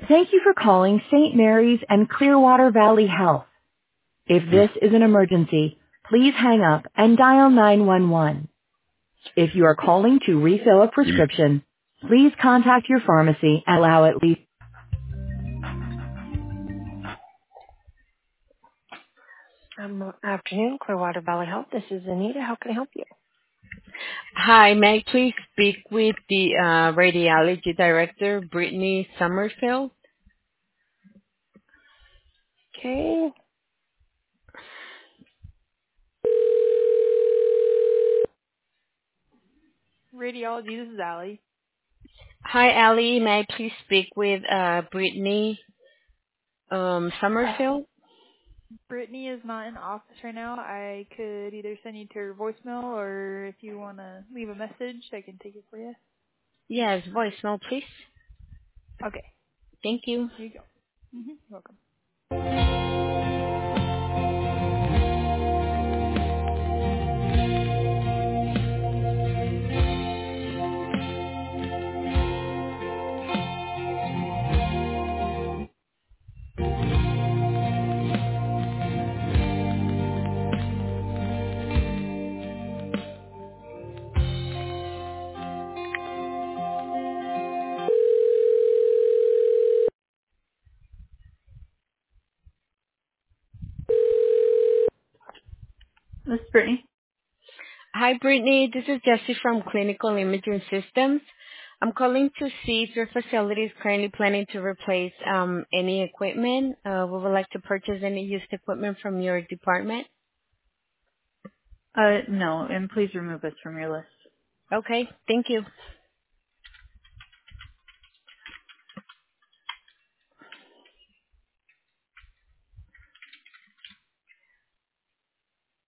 Thank you for calling St. Mary's and Clearwater Valley Health. If this is an emergency, please hang up and dial 911. If you are calling to refill a prescription, please contact your pharmacy and allow at least. Afternoon, Clearwater Valley Health. This is Anita. How can I help you? Hi, may I please speak with the radiology director, Brittany Summerfield? Okay. Radiology, this is Allie. Hi, Allie. May I please speak with Brittany Summerfield? Brittany is not in the office right now. I could either send you to her voicemail or if you want to leave a message, I can take it for you. Yes, voicemail, please. Okay, Thank you. here you go. You're welcome. This is Brittany. Hi, Brittany. This is Jessie from Clinical Imaging Systems. I'm calling to see if your facility is currently planning to replace any equipment. We would like to purchase any used equipment from your department. No, and please remove us from your list. Okay, thank you.